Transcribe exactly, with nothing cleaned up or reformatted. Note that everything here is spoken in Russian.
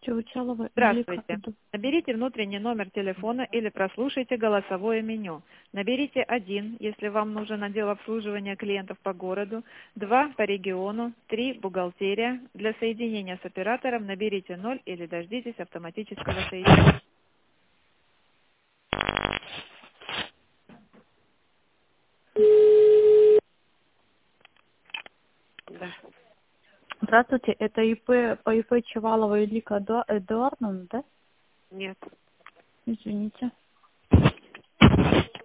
Чаучалова или как Здравствуйте. это? Наберите внутренний номер телефона или прослушайте голосовое меню. Наберите один, если вам нужен отдел обслуживания клиентов по городу, два по региону, три бухгалтерия. Для соединения с оператором наберите ноль или дождитесь автоматического соединения. Да. Здравствуйте, это ИП по ИП Чевалова Илика Эду- Эдуардовна, да? Нет. Извините.